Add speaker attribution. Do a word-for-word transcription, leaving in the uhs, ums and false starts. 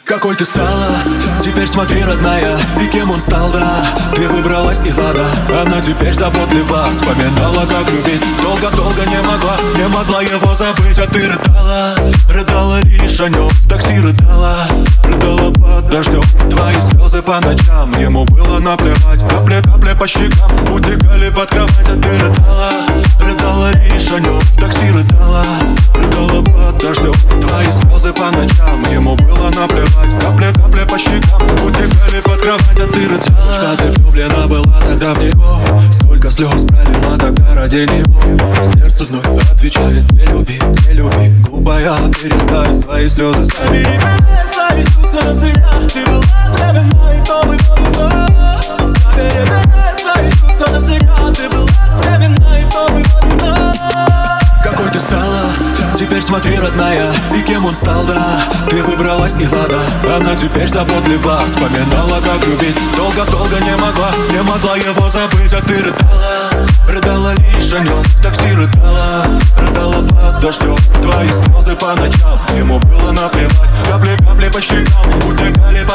Speaker 1: Какой ты стала, теперь смотри, родная, и кем он стал, да. Ты выбралась из ада, она теперь заботлива. Вспоминала, как любить, долго-долго не могла. Не могла его забыть, а ты рыдала. Рыдала лишь о нем, в такси рыдала. Рыдала под дождем, твои слезы по ночам. Ему было наплевать, капля-капля по щекам утекали под кровать, а ты рыдала. Рыдала лишь о нем, в такси рыдала. Рыдала под дождем, твои слезы по ночам. Ему было наплевать, капля-капля по щекам утекали под кровать, а ты рыдала. Ты влюблена была тогда в него, столько слез пролила тогда ради него. Сердце вновь отвечает: не люби, не люби. Глупая, перестань свои слезы собери. Забери свои чувства навсегда, ты была для меня, и кто бы кто другой. Забери свои чувства навсегда, ты была для меня, и кто бы кто другой. Какой ты стала, теперь смотри, родная, и кем он стал, да. Ты выбралась из ада, она теперь заботлива. Вспоминала, как любить, долго-долго не могла. Не могла его забыть, а ты рыдала. Рыдала лишь о нем, в такси рыдала. Рыдала под дождем, твои слезы по ночам. Ему было наплевать, капли-капли по щекам утекали по